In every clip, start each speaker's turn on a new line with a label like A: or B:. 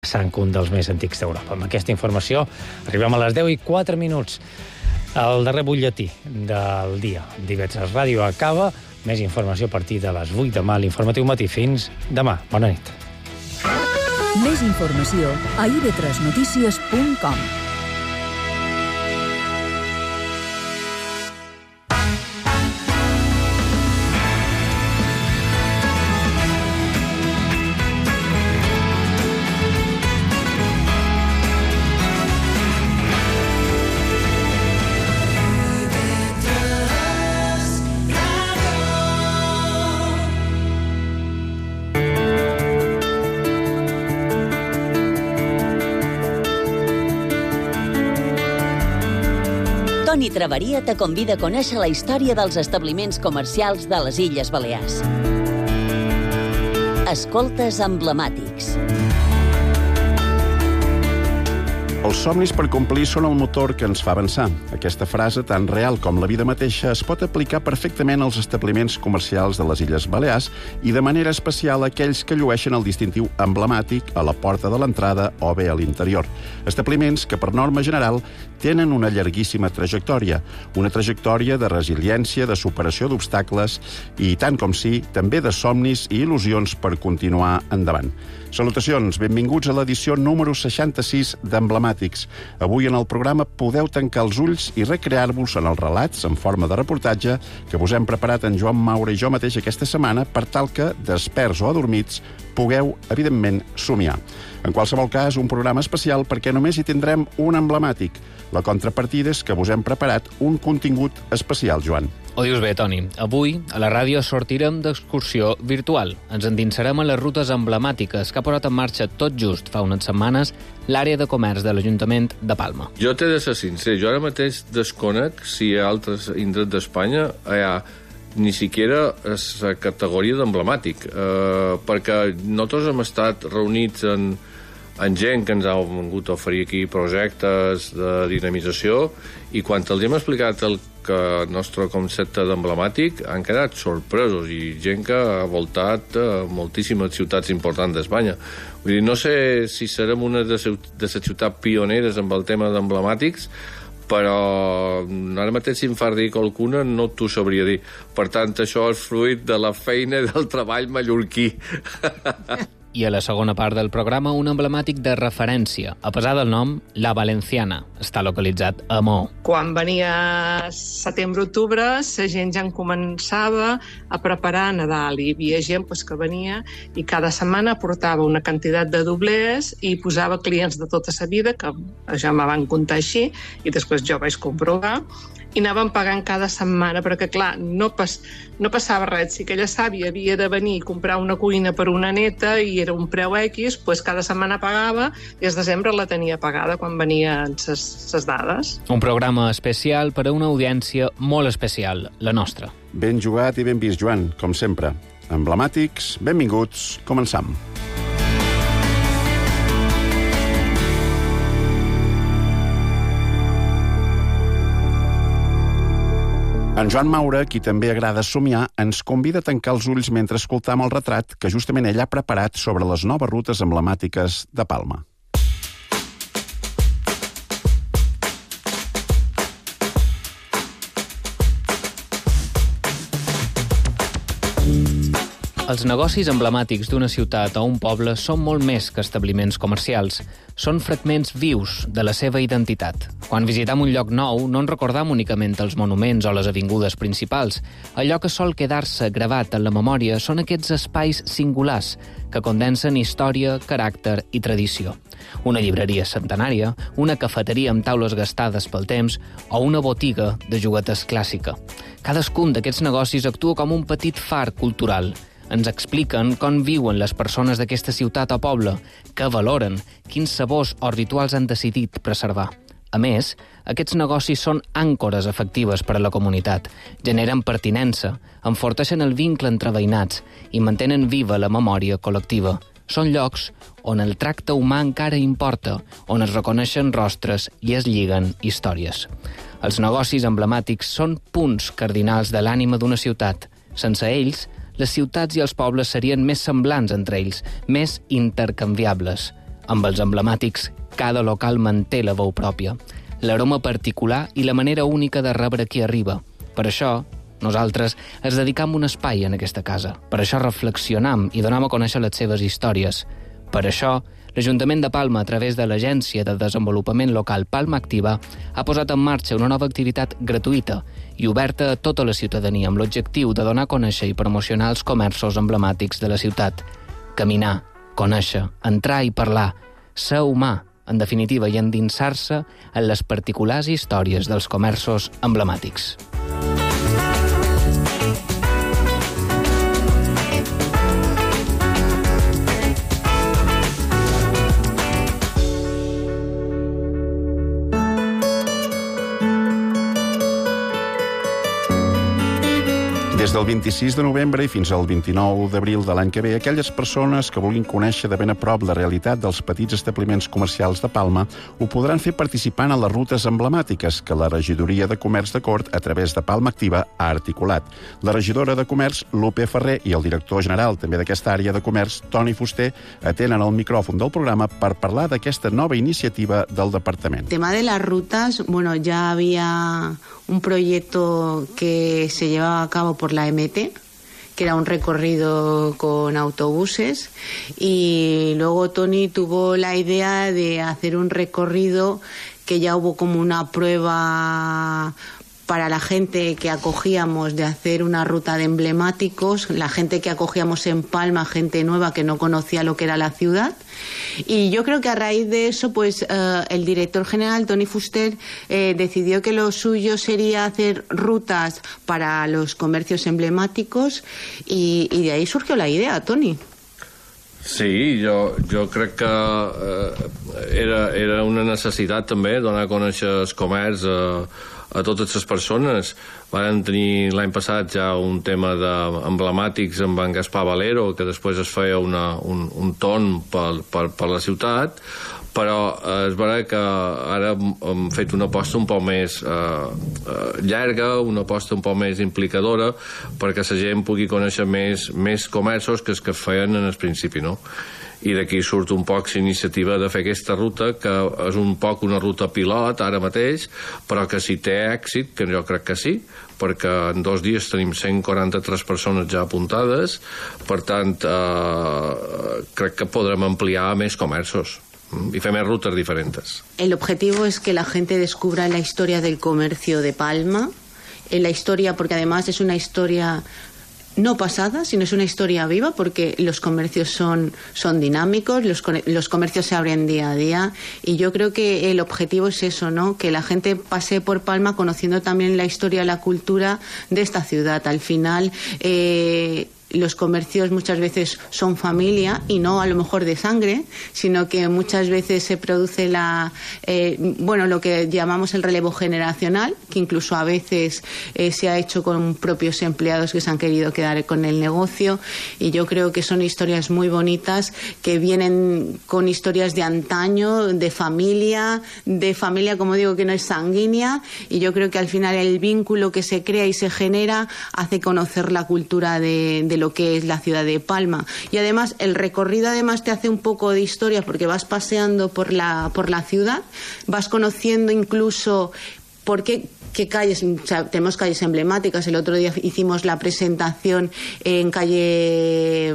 A: Sant, un dels més antics d'Europa. Amb aquesta informació arribem a les 10:04. El darrer butlletí del dia. d'IV3 Ràdio acaba. Més informació a partir de les 8 demà, l'informatiu matí. Fins demà. Bona nit.
B: Més informació a ib3notícies.com.
C: Toni Traveria te convida a conèixer la història dels establiments comercials de les Illes Balears. Escoltes emblemàtics.
D: Els somnis per complir són el motor que ens fa avançar. Aquesta frase, tan real com la vida mateixa, es pot aplicar perfectament als establiments comercials de les Illes Balears i de manera especial a aquells que llueixen el distintiu emblemàtic a la porta de l'entrada o bé a l'interior. Establiments que, per norma general, tenen una llarguíssima trajectòria. Una trajectòria de resiliència, de superació d'obstacles i, tant com sí, també de somnis i il·lusions per continuar endavant. Salutacions, benvinguts a l'edició número 66 d'Emblemàtics. Avui en el programa podeu tancar els ulls i recrear-vos en els relats en forma de reportatge que vos hem preparat en Joan Maura i jo mateix aquesta setmana per tal que, desperts o adormits, pugueu, evidentment, somiar. En qualsevol cas, un programa especial perquè només hi tindrem un emblemàtic. La contrapartida és que vos hem preparat un contingut especial, Joan.
E: Ho dius bé, Toni. Avui, a la ràdio, sortirem d'excursió virtual. Ens endinsarem a les rutes emblemàtiques que ha posat en marxa tot just fa unes setmanes l'àrea de comerç de l'Ajuntament de Palma.
F: Jo t'he de ser sincer, jo ara mateix desconec si a altres indrets d'Espanya hi ha ni siquiera la categoria d'emblemàtic, perquè nosaltres hem estat reunits en gent que ens ha vingut a oferir aquí projectes de dinamització i quan els hem explicat el nostre concepte d'emblemàtic han quedat sorpresos i gent que ha voltat moltíssimes ciutats importants d'Espanya. Vull dir, no sé si serem una de les ciutats pioneres amb el tema d'emblemàtics, però ara mateix si em fa dir qualcuna no t'ho sabria dir. Per tant, això és fruit de la feina i del treball mallorquí.
E: I a la segona part del programa, un emblemàtic de referència. A pesar del nom, La Valenciana. Està localitzat a Maó.
G: Quan venia setembre-octubre, la gent ja en començava a preparar Nadal. Hi havia gent que venia i cada setmana portava una quantitat de doblers i posava clients de tota la vida, que ja me van comptar així, i després jo vaig comprovar, i anaven pagant cada setmana, perquè, clar, no passava res. Si aquella sàvia havia de venir i comprar una cuina per una neta i era un preu X, doncs cada setmana pagava i al desembre la tenia pagada quan venien les dades.
E: Un programa especial per a una audiència molt especial, la nostra.
D: Ben jugat i ben vist, Joan, com sempre. Emblemàtics, benvinguts, començam. En Joan Maura, qui també agrada somiar, ens convida a tancar els ulls mentre escoltam el retrat que justament ell ha preparat sobre les noves rutes emblemàtiques de Palma.
E: Els negocis emblemàtics d'una ciutat o un poble són molt més que establiments comercials. Són fragments vius de la seva identitat. Quan visitam un lloc nou, no ens recordam únicament els monuments o les avingudes principals. Allò que sol quedar-se gravat en la memòria són aquests espais singulars que condensen història, caràcter i tradició. Una llibreria centenària, una cafeteria amb taules gastades pel temps o una botiga de joguetes clàssica. Cadascun d'aquests negocis actua com un petit far cultural. Ens expliquen com viuen les persones d'aquesta ciutat o poble, què valoren, quins sabors o rituals han decidit preservar. A més, aquests negocis són àncores efectives per a la comunitat, generen pertinença, enforteixen el vincle entre veïnats i mantenen viva la memòria col·lectiva. Són llocs on el tracte humà encara importa, on es reconeixen rostres i es lliguen històries. Els negocis emblemàtics són punts cardinals de l'ànima d'una ciutat. Sense ells, les ciutats i els pobles serien més semblants entre ells, més intercanviables. Amb els emblemàtics, cada local manté la veu pròpia, l'aroma particular i la manera única de rebre qui arriba. Per això, nosaltres ens dedicam un espai en aquesta casa. Per això reflexionam i donem a conèixer les seves històries. Per això, l'Ajuntament de Palma, a través de l'Agència de Desenvolupament Local Palma Activa, ha posat en marxa una nova activitat gratuïta i oberta a tota la ciutadania amb l'objectiu de donar a conèixer i promocionar els comerços emblemàtics de la ciutat. Caminar, conèixer, entrar i parlar, ser humà, en definitiva, i endinsar-se en les particulars històries dels comerços emblemàtics.
D: Des del 26 de novembre i fins al 29 d'abril de l'any que ve, aquelles persones que vulguin conèixer de ben a prop la realitat dels petits establiments comercials de Palma ho podran fer participant a les rutes emblemàtiques que la Regidoria de Comerç de Cort, a través de Palma Activa, ha articulat. La regidora de Comerç, Lupe Ferrer, i el director general també d'aquesta àrea de comerç, Toni Fuster, atenen el micròfon del programa per parlar d'aquesta nova iniciativa del departament.
H: El tema de las rutas, bueno, ya había un proyecto que se llevaba a cabo por la MT, que era un recorrido con autobuses, y luego Toni tuvo la idea de hacer un recorrido que ya hubo como una prueba para la gente que acogíamos, de hacer una ruta de emblemáticos, la gente que acogíamos en Palma, gente nueva que no conocía lo que era la ciudad. Y yo creo que a raíz de eso, pues el director general, Toni Fuster, decidió que lo suyo sería hacer rutas para los comercios emblemáticos, y de ahí surgió la idea, Toni.
F: Sí, jo crec que era una necessitat també donar a conèixer el comerç a totes les persones. Varen tenir l'any passat ja un tema d'emblemàtics amb en Gaspar Valero, que després es feia un torn per la ciutat, però és veritat que ara hem fet una aposta un poc més llarga, una aposta un poc més implicadora, perquè la gent pugui conèixer més comerços que els que feien en el principi, no? I d'aquí surt un poc l'iniciativa de fer aquesta ruta, que és un poc una ruta pilot ara mateix, però que si té èxit, que jo crec que sí, perquè en 2 dies tenim 143 persones ja apuntades, per tant crec que podrem ampliar a més comerços y hacer rutas diferentes.
H: El objetivo es que la gente descubra la historia del comercio de Palma, la historia, porque además es una historia no pasada, sino es una historia viva, porque los comercios son dinámicos, los comercios se abren día a día, y yo creo que el objetivo es eso, ¿no? Que la gente pase por Palma conociendo también la historia, la cultura de esta ciudad. Al final, los comercios muchas veces son familia, y no a lo mejor de sangre, sino que muchas veces se produce lo que llamamos el relevo generacional, que incluso a veces se ha hecho con propios empleados que se han querido quedar con el negocio, y yo creo que son historias muy bonitas, que vienen con historias de antaño, de familia, como digo, que no es sanguínea, y yo creo que al final el vínculo que se crea y se genera hace conocer la cultura de lo que es la ciudad de Palma. Y además el recorrido te hace un poco de historia, porque vas paseando por la ciudad, vas conociendo incluso por qué calles, o sea, tenemos calles emblemáticas. El otro día hicimos la presentación en calle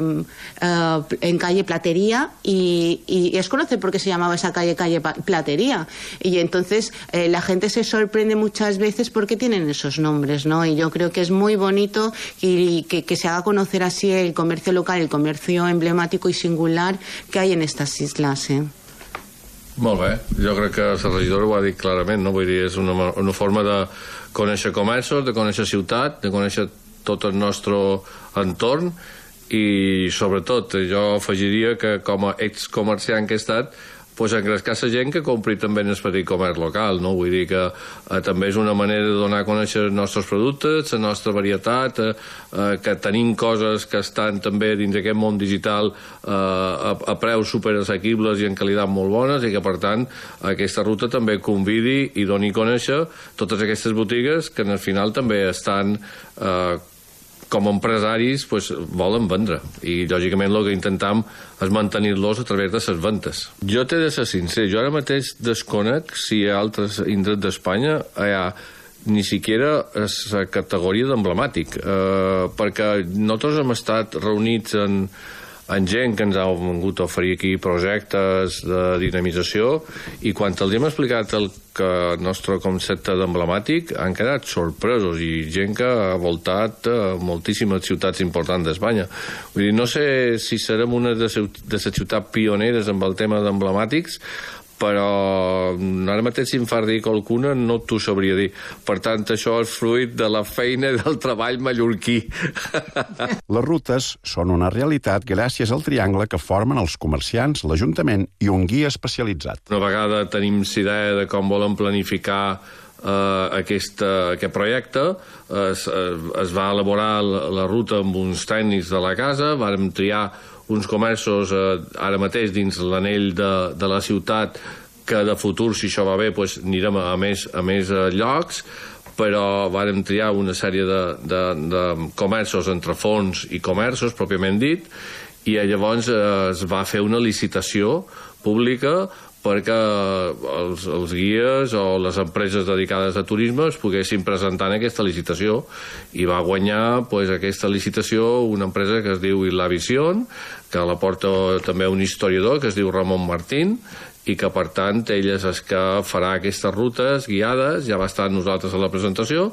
H: Platería, y es conocer por qué se llamaba esa calle Platería, y entonces la gente se sorprende muchas veces porque tienen esos nombres, ¿no? Y yo creo que es muy bonito y que se haga conocer así el comercio local, el comercio emblemático y singular que hay en estas islas,
F: Molt bé, jo crec que la regidora ho ha dit clarament, no? Vull dir, és una forma de conèixer comerços, de conèixer ciutat, de conèixer tot el nostre entorn, i sobretot jo afegiria que com a excomerciant que he estat, pues engrescar la gent que compri també en el petit comerç local, no? Vull dir que també és una manera de donar a conèixer els nostres productes, la nostra varietat, que tenim coses que estan també dins d'aquest món digital a preus superassequibles i en qualitat molt bones, i que per tant aquesta ruta també convidi i doni a conèixer totes aquestes botigues que al final també estan com a empresaris volen vendre i lògicament el que intentam és mantenir-los a través de les ventes. Jo t'he de ser sincer, jo ara mateix desconec si a altres indrets d'Espanya hi ha ni siquiera la categoria d'emblemàtic, perquè nosaltres hem estat reunits en gent que ens ha vingut a oferir aquí projectes de dinamització i quan els hem explicat el nostre concepte d'emblemàtic han quedat sorpresos i gent que ha voltat moltíssimes ciutats importants d'Espanya. Vull dir, no sé si serem una de les ciutats pioneres amb el tema d'emblemàtics, però ara mateix si em fas dir qualcuna no t'ho sabria dir. Per tant, això és fruit de la feina i del treball mallorquí.
D: Les rutes són una realitat gràcies al triangle que formen els comerciants, l'Ajuntament i un guia especialitzat.
F: Una vegada tenim la idea de com volem planificar aquest projecte, es va elaborar la ruta amb uns tècnics de la casa, vàrem triar uns comerços ara mateix dins l'anell de la ciutat que de futur, si això va bé, anirem a més llocs, però vàrem triar una sèrie de comerços entre fons i comerços, pròpiament dit, i llavors es va fer una licitació pública perquè els guies o les empreses dedicades a turisme es poguessin presentar en aquesta licitació i va guanyar aquesta licitació una empresa que es diu La Vision, que la porta també un historiador que es diu Ramon Martín i que per tant ell és el que farà aquestes rutes guiades, ja va estar nosaltres a la presentació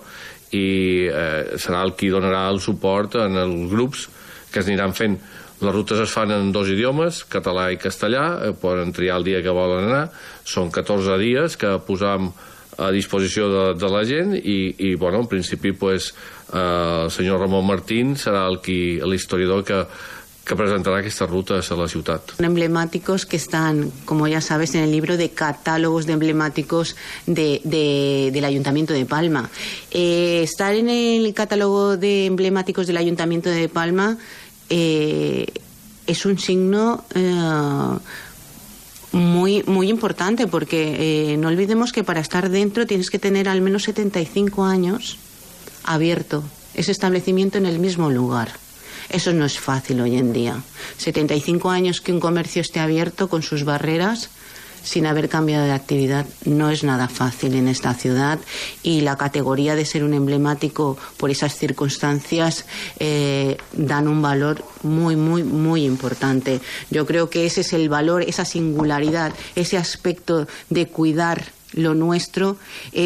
F: i serà el qui donarà el suport en els grups que es aniran fent. Les rutes es fan en 2 idiomes, català i castellà, poden triar el dia que volen anar, són 14 dies que posam a disposició de la gent i en principi el senyor Ramon Martín serà l'historiador que presentará estas rutas a la ciudad.
H: Emblemáticos que están, como ya sabes, en el libro de catálogos de emblemáticos del Ayuntamiento de Palma. Estar en el catálogo de emblemáticos del Ayuntamiento de Palma es un signo muy importante porque no olvidemos que para estar dentro tienes que tener al menos 75 años abierto ese establecimiento en el mismo lugar. Eso no es fácil hoy en día. 75 años que un comercio esté abierto con sus barreras sin haber cambiado de actividad no es nada fácil en esta ciudad y la categoría de ser un emblemático por esas circunstancias dan un valor muy importante. Yo creo que ese es el valor, esa singularidad, ese aspecto de cuidar lo nuestro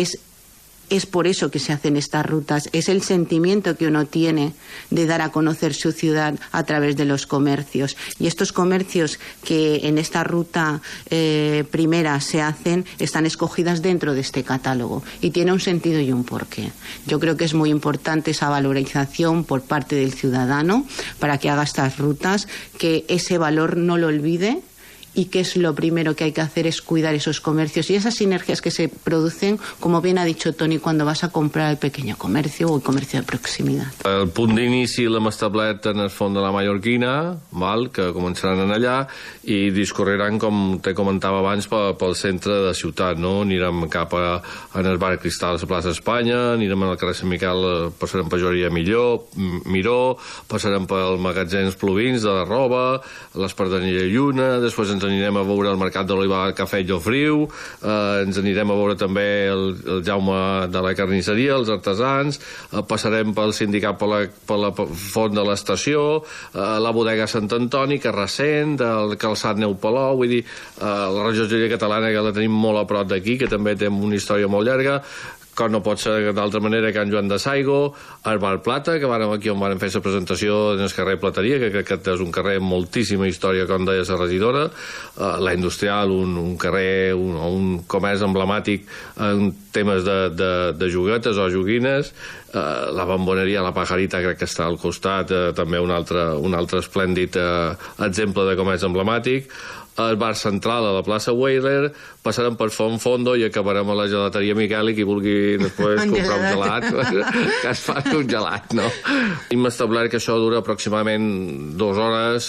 H: es por eso que se hacen estas rutas, es el sentimiento que uno tiene de dar a conocer su ciudad a través de los comercios. Y estos comercios que en esta ruta primera se hacen, están escogidas dentro de este catálogo y tiene un sentido y un porqué. Yo creo que es muy importante esa valorización por parte del ciudadano para que haga estas rutas, que ese valor no lo olvide. Y que es lo primero que hay que hacer es cuidar esos comercios y esas sinergias que se producen, como bien ha dicho Toni, cuando vas a comprar el pequeño comercio o el comercio de proximitat.
F: El punt d'inici l'hem establert en el Font de la Mallorquina, que començaran en allà i discorreran, com te comentava abans, pel centre de ciutat. No? Anirem cap en el bar Cristal a la plaça Espanya, anirem al carrer Sant Miquel, passarem per Joria Miró, passarem pel magatzins Plovins de la roba, l'Espardenella Lluna, després ens anirem a veure el Mercat de l'Oliva al Cafè Llofriu, ens anirem a veure també el Jaume de la carnisseria, els artesans, passarem pel sindicat per la font de l'estació, la bodega Sant Antoni, Carrassent, el calçat Neu Palou, vull dir, la regió catalana que la tenim molt a prop d'aquí, que també té una història molt llarga, com no pot ser d'altra manera que en Joan de Saigo, el Bar Plata, que aquí on vam fer la presentació en el carrer Plateria, que crec que és un carrer amb moltíssima història, com deia la regidora, la Industrial, un carrer, un comerç emblemàtic en temes de joguetes o joguines, la Bomboneria, la Pajarita, crec que està al costat, també un altre esplèndid exemple de comerç emblemàtic, al bar central a la plaça Weiler, passarem per Font Fondo i acabarem a la gelateria Miquel i qui vulgui després comprar un gelat, que es faci un gelat, no? Hem establert que això dura aproximadament 2 hores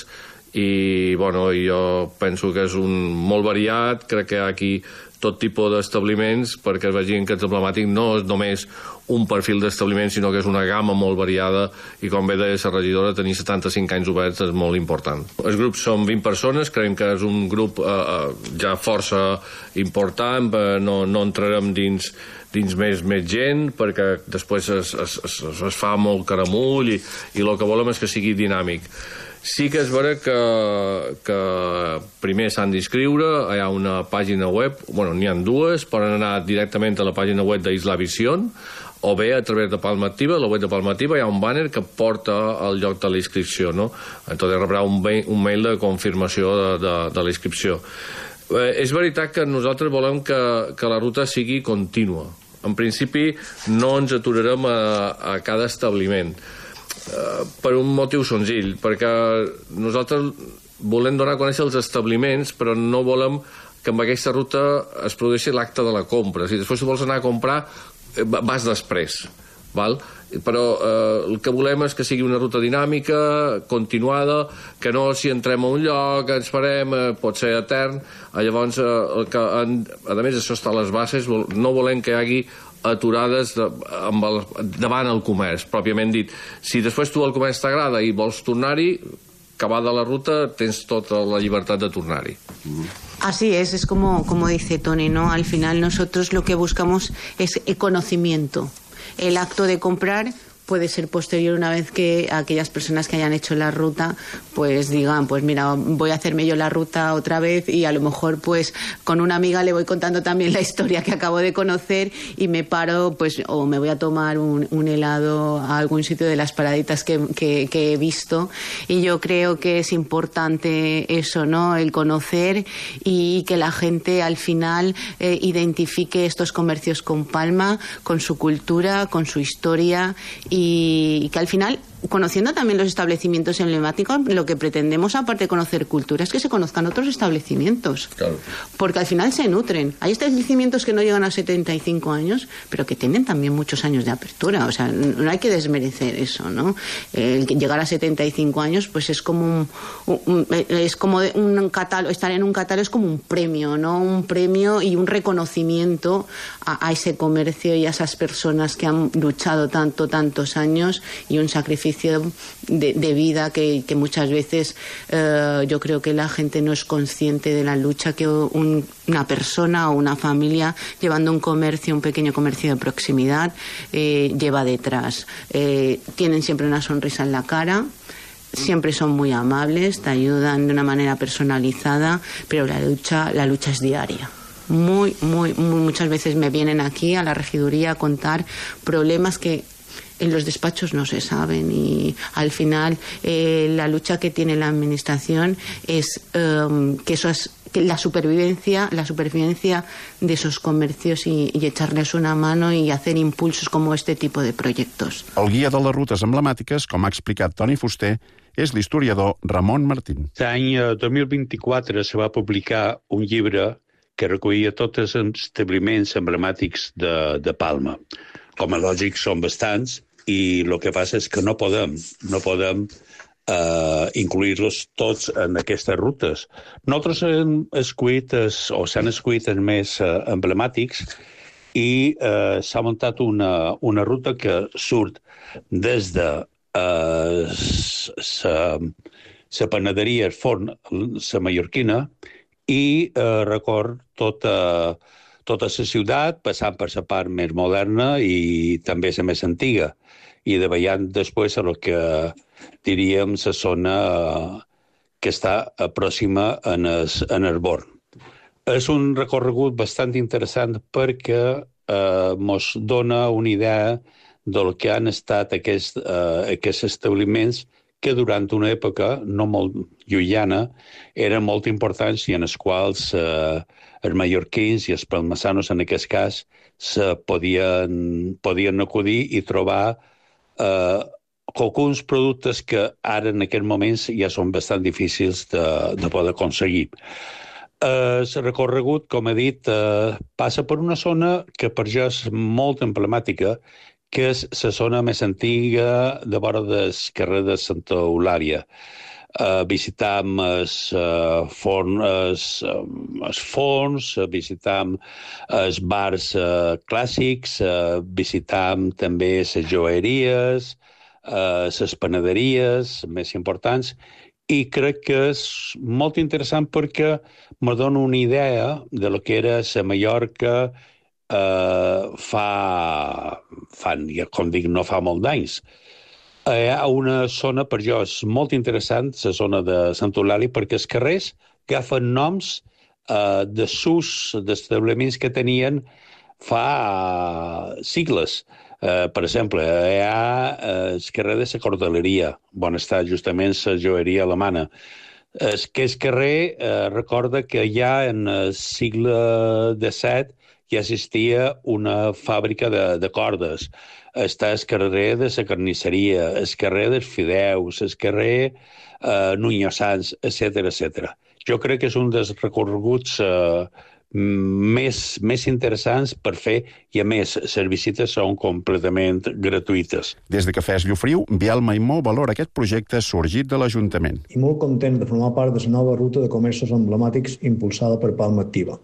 F: i jo penso que és molt variat, crec que hi ha aquí tot tipus d'establiments perquè es vegin que és emblemàtic, no és només un perfil d'establiment, sinó que és una gamma molt variada i, com bé deia la regidora, tenir 75 anys oberts és molt important. Els grups són 20 persones, creiem que és un grup ja força important, no entrarem dins més gent, perquè després es fa molt caramull i el que volem és que sigui dinàmic. Sí que és vera que primer s'han d'inscriure, hi ha una pàgina web, n'hi ha dues, poden anar directament a la pàgina web d'Islavisión, o bé a través de Palma Activa. A la web de Palma Activa hi ha un banner que porta al lloc de la inscripció, no? Entonces rebrà un mail de confirmació de la inscripció. És veritat que nosaltres volem que la ruta sigui contínua. En principi no ens aturarem a cada establiment, per un motiu senzill, perquè nosaltres volem donar a conèixer els establiments, però no volem que amb aquesta ruta es produeixi l'acte de la compra. Si després vols anar a comprar, vas després, val? Però el que volem és que sigui una ruta dinàmica, continuada, que no si entrem a un lloc, ens farem, pot ser etern. Llavors, a més, això està a les bases, no volem que hi hagi aturades davant el comerç, pròpiament dit. Si després tu el comerç t'agrada i vols tornar-hi, acabada la ruta, tens tota la llibertat de tornar-hi.
H: Así es como dice Tony, ¿no? Al final nosotros lo que buscamos es el conocimiento. El acto de comprar puede ser posterior, una vez que aquellas personas que hayan hecho la ruta pues digan, pues mira, voy a hacerme yo la ruta otra vez, y a lo mejor pues con una amiga le voy contando también la historia que acabo de conocer y me paro, pues, o me voy a tomar un helado a algún sitio de las paraditas que he visto. Y yo creo que es importante eso, ¿no? El conocer y que la gente al final identifique estos comercios con Palma, con su cultura, con su historia, y que al final, conociendo también los establecimientos emblemáticos, lo que pretendemos, aparte de conocer cultura, es que se conozcan otros establecimientos. Claro. Porque al final se nutren. Hay establecimientos que no llegan a 75 años, pero que tienen también muchos años de apertura. O sea, no hay que desmerecer eso, ¿no? El llegar a 75 años, pues es como un catálogo, estar en un catálogo es como un premio, ¿no? Un premio y un reconocimiento a ese comercio y a esas personas que han luchado tantos años, y un sacrificio de vida que muchas veces yo creo que la gente no es consciente de la lucha que una persona o una familia llevando un pequeño comercio de proximidad lleva detrás. Tienen siempre una sonrisa en la cara, siempre son muy amables, te ayudan de una manera personalizada, pero la lucha es diaria. Muchas veces me vienen aquí a la regiduría a contar problemas que en los despachos no se saben, y al final la lucha que tiene la administración es que la supervivencia de esos comercios y echarles una mano y hacer impulsos como este tipo de proyectos.
D: El guia de les rutes emblemàtiques, com ha explicat Toni Fuster, és l'historiador Ramon Martín.
I: L'any 2024 se va publicar un llibre que recollia tots els establiments emblemàtics de Palma. Com a lògic, són bastants, i el que passa és que no podem incluir-los tots en aquestes rutes. Nosaltres hem escollit, o s'han escollit els més emblemàtics, i s'ha muntat una ruta que surt des de la panaderia, el forn, la mallorquina, i recorre tota la ciutat, passant per la part més moderna i també la més antiga, i davallant després a el que diríem la zona que està pròxima en el Born. És un recorregut bastant interessant perquè ens dona una idea del que han estat aquests establiments que durant una època no molt llunyana eren molt importants i en els quals els mallorquins i els palmassanos, en aquest cas, podien acudir i trobar alguns productes que ara en aquests moments ja són bastant difícils de poder aconseguir. El recorregut, com he dit, passa per una zona que per jo és molt emblemàtica, que és la zona més antiga de vora del carrer de Santa Eulària. visitam els forns, visitam els bars clàssics, visitam també les joieries, les panaderies més importants, i crec que és molt interessant perquè me dona una idea de lo que era la Mallorca com dic, no fa molt d'anys. Hi ha una zona, per jo, és molt interessant, la zona de Sant Eulàlia, perquè els carrers agafen noms de sus d'establiments que tenien fa sigles. Per exemple, hi ha el carrer de la Cordeleria, on està justament la joieria alemana. Aquest carrer recorda que ja en el segle XVII ja existia una fàbrica de cordes. Està el carrer de la carnisseria, el carrer dels fideus, el carrer Nuño Sans, etc. Jo crec que és un dels recorreguts més interessants per fer, i a més, les visites són completament gratuïtes.
D: Des de Cafès Llofriu, Biel Maimó valora aquest projecte sorgit de l'Ajuntament.
J: I molt content de formar part de la nova ruta de comerços emblemàtics impulsada per Palma Activa.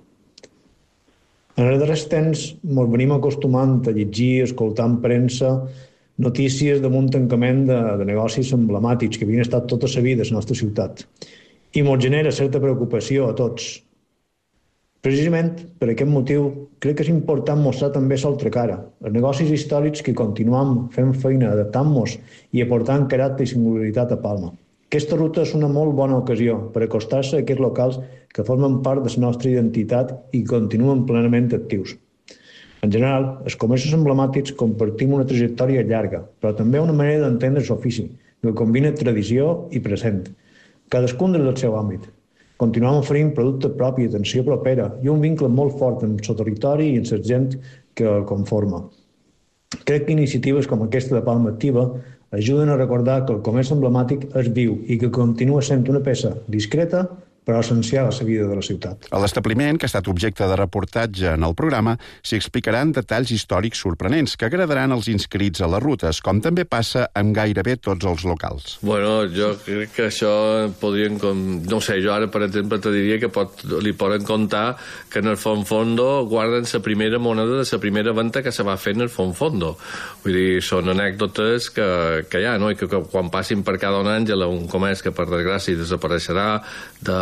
J: En els darrers temps ens venim acostumant a llegir, escoltar en premsa, notícies d'un tancament de negocis emblemàtics que havien estat tota la vida a la nostra ciutat. I ens genera certa preocupació a tots. Precisament per aquest motiu, crec que és important mostrar també l'altra cara, els negocis històrics que continuem fent feina, adaptant-nos i aportant caràcter i singularitat a Palma. Aquesta ruta és una molt bona ocasió per acostar-se a aquests locals que formen part de la nostra identitat i continuen plenament actius. En general, els comerços emblemàtics compartim una trajectòria llarga, però també una manera d'entendre l'ofici, que combina tradició i present, cadascun des del seu àmbit. Continuem oferint producte propi, atenció propera i un vincle molt fort amb el territori i amb la gent que el conforma. Crec que iniciatives com aquesta de Palma Activa ajuden a recordar que el comerç emblemàtic és viu i que continua sent una peça discreta però essencial a la vida de la ciutat.
D: A l'establiment, que ha estat objecte de reportatge en el programa, s'hi explicaran detalls històrics sorprenents que agradaran als inscrits a les rutes, com també passa amb gairebé tots els locals.
F: Bueno, jo crec que això podrien... No sé, jo ara, per exemple, te diria que li poden contar que en el Fonfondo guarden la primera moneda de la primera venda que se va fer en el Fonfondo. Vull dir, són anècdotes que hi ha, no? I que quan passin per cada un àngel un comerç que, per desgràcia, desapareixerà de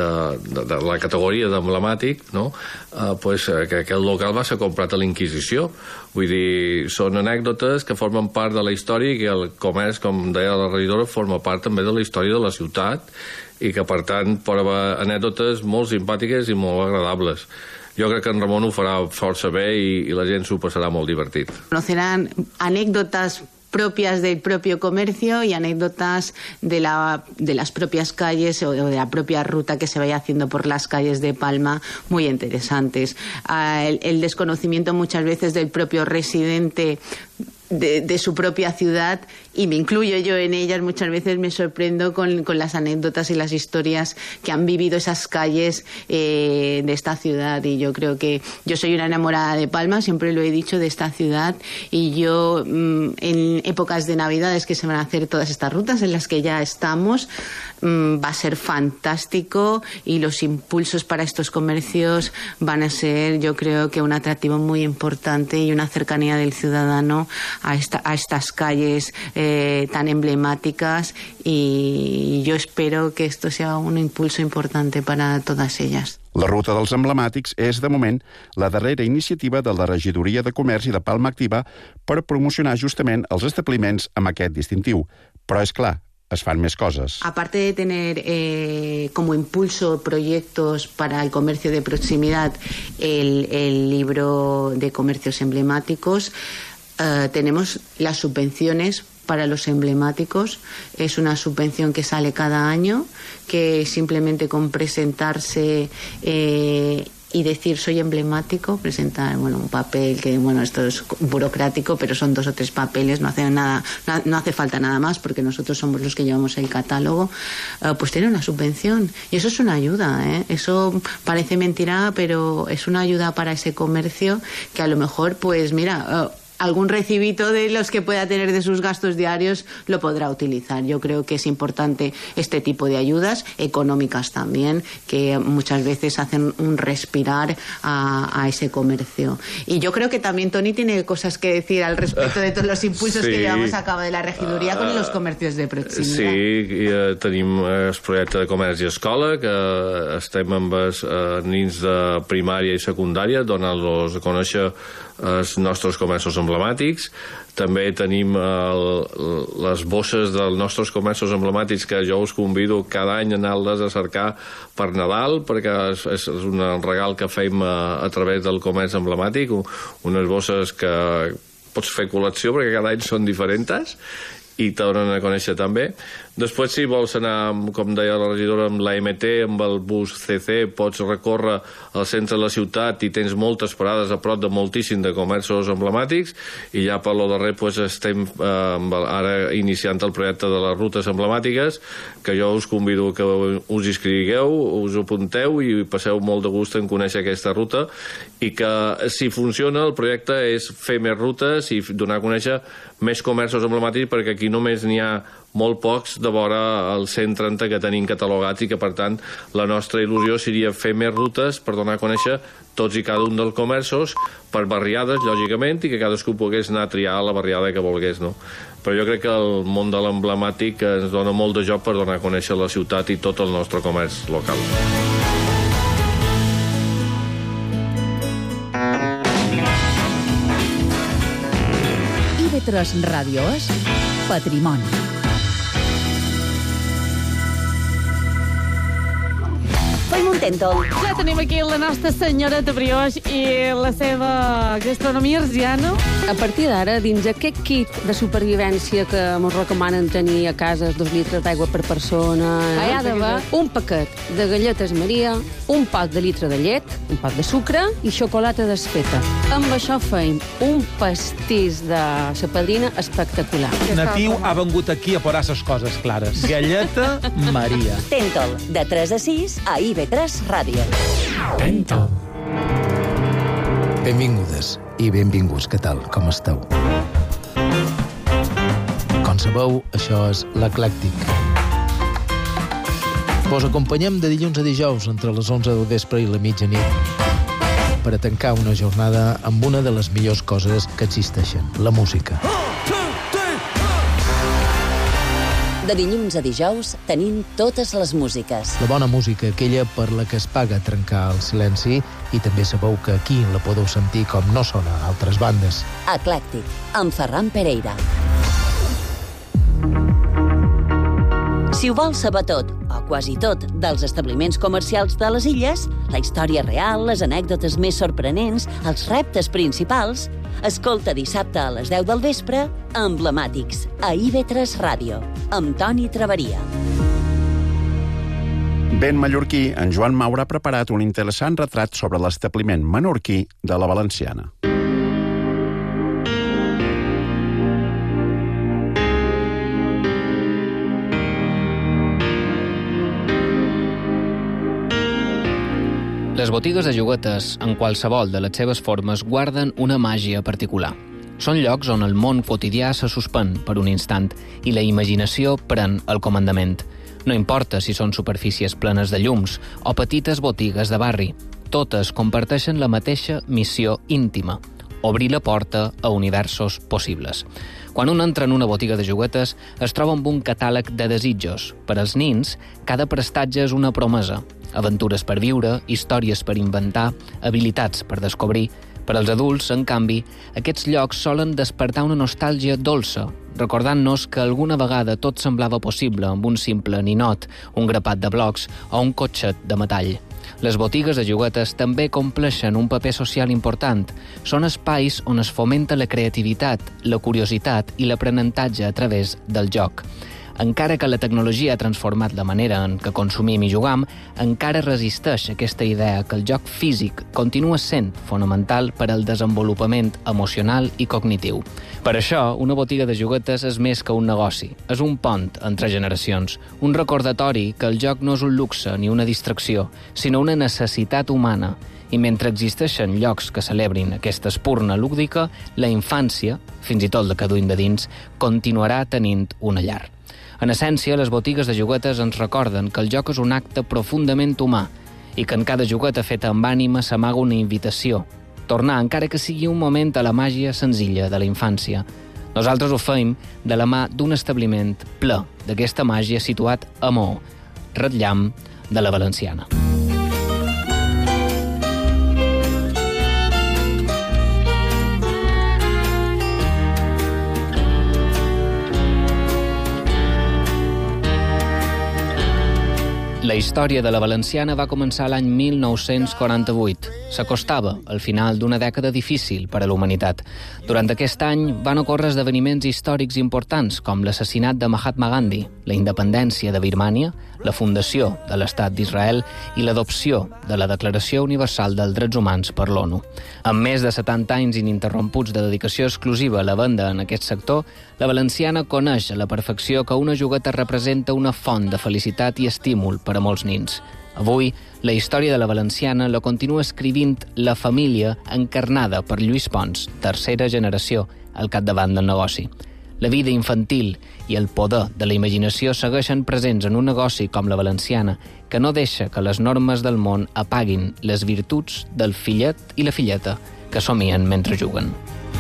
F: la categoria d'emblemàtic, no? Que aquest local va ser comprat a la Inquisició. Vull dir, són anècdotes que formen part de la història i que el comerç, com deia la regidora, forma part també de la història de la ciutat i que, per tant, porta anècdotes molt simpàtiques i molt agradables. Jo crec que en Ramon ho farà força bé i la gent s'ho passarà molt divertit.
H: Conocerán anécdotas propias del propio comercio y anécdotas de las propias calles o de la propia ruta que se vaya haciendo por las calles de Palma, muy interesantes. El desconocimiento muchas veces del propio residente de su propia ciudad, y me incluyo yo en ellas, muchas veces me sorprendo con las anécdotas y las historias que han vivido esas calles de esta ciudad. Y yo creo que yo soy una enamorada de Palma, siempre lo he dicho, de esta ciudad, y yo en épocas de Navidades que se van a hacer todas estas rutas en las que ya estamos, va a ser fantástico, y los impulsos para estos comercios van a ser, yo creo que un atractivo muy importante y una cercanía del ciudadano a estas calles tan emblemáticas, y yo espero que esto sea un impulso importante para todas ellas.
D: La Ruta dels Emblemàtics és, de moment, la darrera iniciativa de la Regidoria de Comerç i de Palma Activa per promocionar justament els establiments amb aquest distintiu. Però, és clar, es fan més coses.
H: Aparte de tener como impulso proyectos para el comercio de proximidad, el libro de comercios emblemáticos, tenemos las subvenciones para los emblemáticos. Es una subvención que sale cada año, que simplemente con presentarse y decir soy emblemático, presentar un papel que, esto es burocrático, pero son 2 o 3 papeles, no hace falta nada más, porque nosotros somos los que llevamos el catálogo, pues tiene una subvención, y eso es una ayuda, eso parece mentira, pero es una ayuda para ese comercio que a lo mejor, pues mira, algún recibito de los que pueda tener de sus gastos diarios lo podrá utilizar. Yo creo que es importante este tipo de ayudas, económicas también, que muchas veces hacen un respirar a ese comercio. Y yo creo que también Toni tiene cosas que decir al respecto de todos los impulsos que llevamos a cabo de la regidoria con los comercios de proximitat.
F: Sí, tenim el projecte de comerç i escola, que estem amb els nins de primària i secundària, donant-los a conèixer els nostres comerços emblemàtics. També tenim les bosses dels nostres comerços emblemàtics, que jo us convido cada any a anar-les a cercar per Nadal, perquè és un regal que fem a través del comerç emblemàtic, unes bosses que pots fer col·lecció perquè cada any són diferents i t'hauran a conèixer també. Després, si vols anar, com deia la regidora, amb l'AMT, amb el bus CC, pots recórrer al centre de la ciutat i tens moltes parades a prop de moltíssim de comerços emblemàtics, i ja per lo darrer estem ara iniciant el projecte de les rutes emblemàtiques, que jo us convido que us inscrigueu, us apunteu i passeu molt de gust en conèixer aquesta ruta, i que si funciona el projecte és fer més rutes i donar a conèixer més comerços emblemàtics, perquè aquí només n'hi ha molt pocs de vora els 130 que tenim catalogats, i que, per tant, la nostra il·lusió seria fer més rutes per donar a conèixer tots i cada un dels comerços, per barriades, lògicament, i que cadascú pogués anar a triar la barriada que volgués, no? Però jo crec que el món de l'emblemàtic ens dona molt de joc per donar a conèixer la ciutat i tot el nostre comerç local.
B: IB3 Ràdio és Patrimoni.
C: Tèntol.
K: Ja tenim aquí la nostra senyoreta Brioix i la seva gastronomia arsiana.
L: A partir d'ara, dins aquest kit de supervivència que ens recomanen tenir a casa 2 litres d'aigua per persona, hi ha d'haver un paquet de galletes Maria, un pot de litre de llet, un pot de sucre i xocolata desfeta. Amb això feim un pastís de sa padrina espectacular.
M: Natiu ha vengut aquí a posar ses coses clares. Galleta Maria.
C: Tèntol, de 3 a 6 a IB3 Ràdio.
N: Tèntol. Benvingudes i benvinguts, què tal? Com esteu? Com sabeu, això és l'Eclèctic. Vos acompanyem de dilluns a dijous entre les 11 del vespre i la mitjanit per a tancar una jornada amb una de les millors coses que existeixen, la música.
C: De dilluns a dijous tenim totes les músiques.
N: La bona música, aquella per la que es paga trencar el silenci, i també sabeu que aquí la podeu sentir com no sona a altres bandes.
C: Eclèctic, amb Ferran Pereira. Si ho vols saber tot, o quasi tot, dels establiments comercials de les illes, la història real, les anècdotes més sorprenents, els reptes principals, escolta dissabte a les 10 del vespre Emblemàtics, a IB3 Ràdio, amb Toni Traveria.
D: Ben mallorquí, en Joan Maura ha preparat un interessant retrat sobre l'establiment menorquí de la Valenciana.
E: Les botigues de joguetes, en qualsevol de les seves formes, guarden una màgia particular. Són llocs on el món quotidià se suspèn per un instant i la imaginació pren el comandament. No importa si són superfícies plenes de llums o petites botigues de barri, totes comparteixen la mateixa missió íntima: obrir la porta a universos possibles. Quan un entra en una botiga de joguetes, es troba amb un catàleg de desitjos. Per als nins, cada prestatge és una promesa. Aventures per viure, històries per inventar, habilitats per descobrir. Per als adults, en canvi, aquests llocs solen despertar una nostàlgia dolça, recordant-nos que alguna vegada tot semblava possible amb un simple ninot, un grapat de blocs o un cotxet de metall. Les botigues de joguetes també compleixen un paper social important. Són espais on es fomenta la creativitat, la curiositat i l'aprenentatge a través del joc. Encara que la tecnologia ha transformat la manera en què consumim i jugam, encara resisteix aquesta idea que el joc físic continua sent fonamental per al desenvolupament emocional i cognitiu. Per això, una botiga de juguetes és més que un negoci. És un pont entre generacions, un recordatori que el joc no és un luxe ni una distracció, sinó una necessitat humana. I mentre existeixen llocs que celebrin aquesta espurna lúdica, la infància, fins i tot la que duim de dins, continuarà tenint una llar. En essència, les botigues de juguetes ens recorden que el joc és un acte profundament humà i que en cada jugueta feta amb ànima s'amaga una invitació. Tornar, encara que sigui un moment, a la màgia senzilla de la infància. Nosaltres ho fem de la mà d'un establiment ple d'aquesta màgia situat a Maó, Ratllam de la Valenciana. La història de la Valenciana va començar l'any 1948. S'acostava al final d'una dècada difícil per a la humanitat. Durant aquest any van ocórrer esdeveniments històrics importants com l'assassinat de Mahatma Gandhi, la independència de Birmània, la fundació de l'Estat d'Israel i l'adopció de la Declaració Universal dels Drets Humans per l'ONU. Amb més de 70 anys ininterromputs de dedicació exclusiva a la venda en aquest sector, la Valenciana coneix a la perfecció que una jugueta representa una font de felicitat i estímul per a molts nins. Avui, la història de la Valenciana la continua escrivint la família encarnada per Lluís Pons, tercera generació, al capdavant del negoci. La vida infantil i el poder de la imaginació segueixen presents en un negoci com la Valenciana, que no deixa que les normes del món apaguin les virtuts del fillet i la filleta que somien mentre juguen.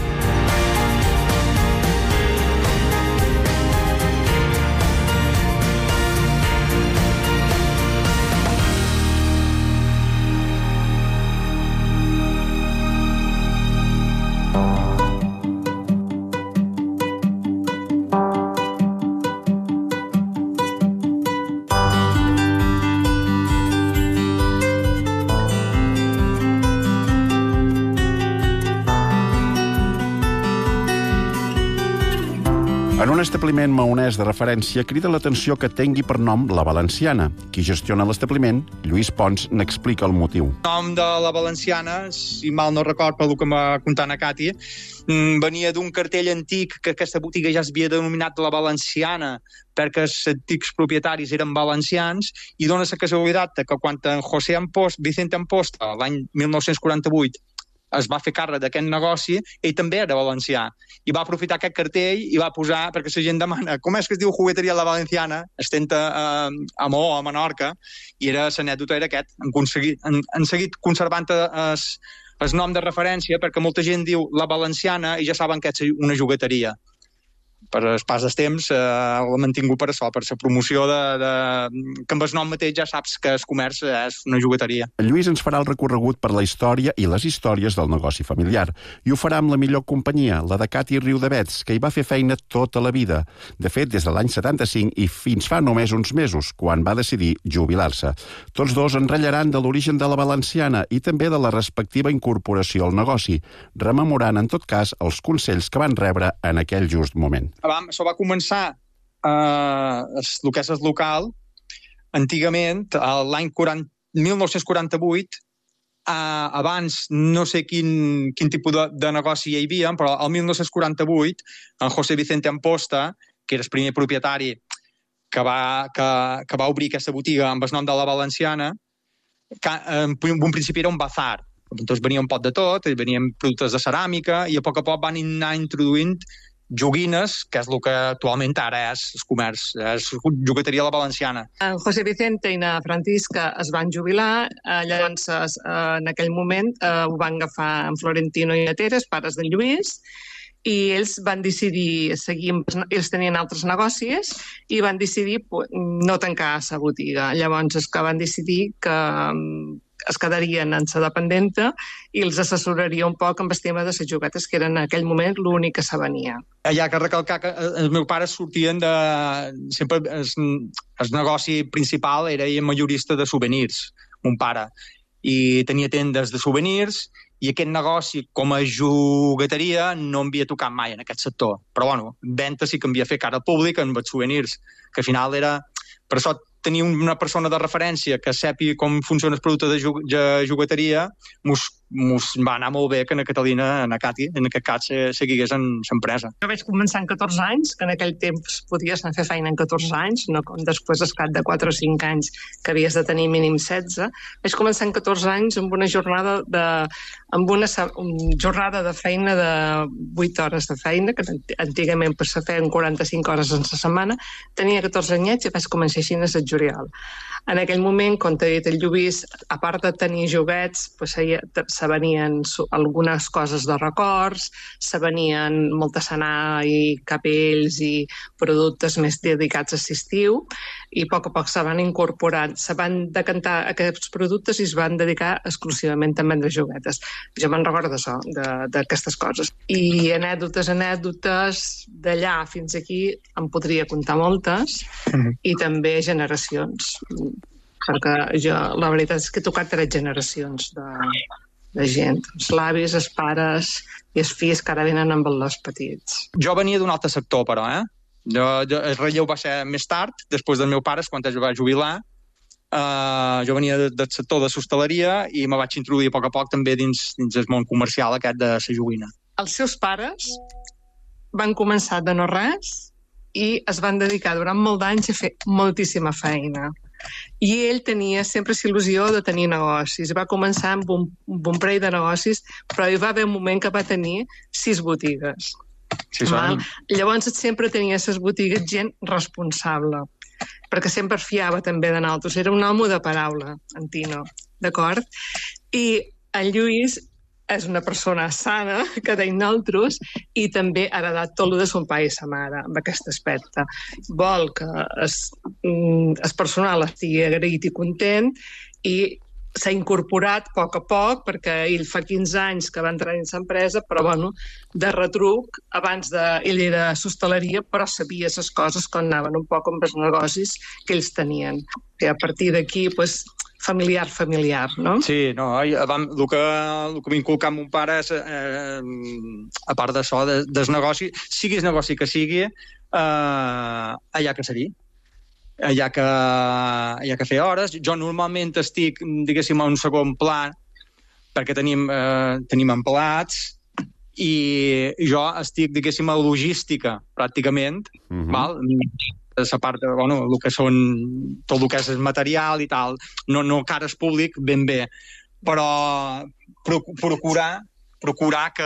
D: En un establiment maonès de referència crida l'atenció que tingui per nom la Valenciana. Qui gestiona l'establiment, Lluís Pons, n'explica el motiu.
O: El nom de la Valenciana, si mal no record pel que m'ha contat a Cati, venia d'un cartell antic que aquesta botiga ja s'havia denominat la Valenciana perquè els antics propietaris eren valencians, i dona la casualitat que quan en Vicente Amposta, l'any 1948, es va fer càrrec d'aquest negoci, ell també era valencià, i va aprofitar aquest cartell i va posar, perquè la gent demana com és que es diu Jugueteria La Valenciana, estent a Maó, a Menorca, i l'anècdota era aquest. Han seguit conservant el nom de referència perquè molta gent diu La Valenciana i ja saben que és una jugueteria. Per el pas del temps l'ha mantingut per això, per la promoció que amb el nom mateix ja saps que el comerç és una jugueteria.
D: Lluís ens farà el recorregut per la història i les històries del negoci familiar, i ho farà amb la millor companyia, la de Cati Riudavets, que hi va fer feina tota la vida. De fet, des de l'any 75 i fins fa només uns mesos, quan va decidir jubilar-se. Tots dos en ratllaran de l'origen de la Valenciana i també de la respectiva incorporació al negoci, rememorant en tot cas els consells que van rebre en aquell just moment.
O: Això va començar el que és el local antigament, l'any 1948, abans no sé quin tipus de negoci hi havia, però el 1948 en José Vicente Amposta, que era el primer propietari que va obrir aquesta botiga amb el nom de la Valenciana, en un principi era un bazar. Doncs venia un pot de tot, venien productes de ceràmica i a poc van anar introduint joguines, que és el que actualment ara és el comerç, és Jugueteria La Valenciana.
G: En José Vicente i na Francisca es van jubilar, llavors en aquell moment ho van agafar en Florentino i Nateres, pares d'en Lluís, i ells van decidir seguir, ells tenien altres negocis i van decidir no tancar la botiga. Llavors és que van decidir que es quedarien en la dependenta i els assessoraria un poc amb el tema de les juguetes, que eren en aquell moment l'únic que se venia.
O: Hi ha que recalcar que els meus pares sortien de... Sempre el negoci principal era majorista de souvenirs, mon pare, i tenia tendes de souvenirs i aquest negoci com a jugueteria no em havia tocat mai en aquest sector. Però, bueno, venda sí que em havia fet cara al públic amb els souvenirs, que al final era... Per això tenir una persona de referència que sàpiga com funciona el producte de jugueteria mos va anar molt bé que na Catalina, na Cati, en aquest cas, seguigués en l'empresa.
G: Jo vaig començar en 14 anys, que en aquell temps podies anar a fer feina en 14 anys, no com després esclat de 4 o 5 anys que havies de tenir mínim 16. Vaig començar en 14 anys amb una jornada de feina de 8 hores de feina, que antigament se feien 45 hores en la setmana. Tenia 14 anyets i vaig començar així a Sant Juliol. En aquell moment, com t'he dit, el Lluís, a part de tenir joguets, se venien algunes coses de records, se venien molt escenar i capells i productes més dedicats a l'estiu, i a poc se van incorporant, se van decantar aquests productes i es van dedicar exclusivament a vendre joguetes. Jo me'n recordo d'això, d'aquestes coses. I anècdotes d'allà fins aquí en podria contar moltes, i també generacions, perquè jo, la veritat és que he tocat 3 generacions de gent, els avis, els pares i els fills que ara venen amb els petits.
O: Jo venia d'un altre sector, però, el relleu va ser més tard, després dels meus pares, quan es va jubilar. Jo venia del sector de l'hostaleria i me vaig introduir a poc també dins el món comercial aquest de la joguina.
G: Els seus pares van començar de no res i es van dedicar durant molt d'anys a fer moltíssima feina. I ell tenia sempre la il·lusió de tenir negocis. Va començar amb un parell de negocis, però hi va haver un moment que va tenir 6 botigues. Sí, llavors sempre tenia les botigues gent responsable, perquè sempre fiava també de nosaltres. Era un home de paraula, en Tino, d'acord? I en Lluís és una persona sana, que tenim nosaltres, i també ha heredat tot el de son pare i sa mare, amb aquest aspecte. Vol que el personal estigui agraït i content, i s'ha incorporat a poc, perquè ell fa 15 anys que va entrar dins l'empresa, però, bueno, de retruc, abans ell era d'hostaleria, però sabia les coses com anaven un poc amb els negocis que ells tenien. I a partir d'aquí, doncs, familiar, no?
O: Sí, no, el que m'inculca mon pare és, a part d'això, del negoci, sigui el negoci que sigui, allà que seria. Allà que fer hores. Jo normalment estic, diguéssim, a un segon pla, perquè tenim empleats, i jo estic, diguéssim, a logística, pràcticament, val? La part, el que són tot el que és el material i tal, no cares públic ben bé, però procurar que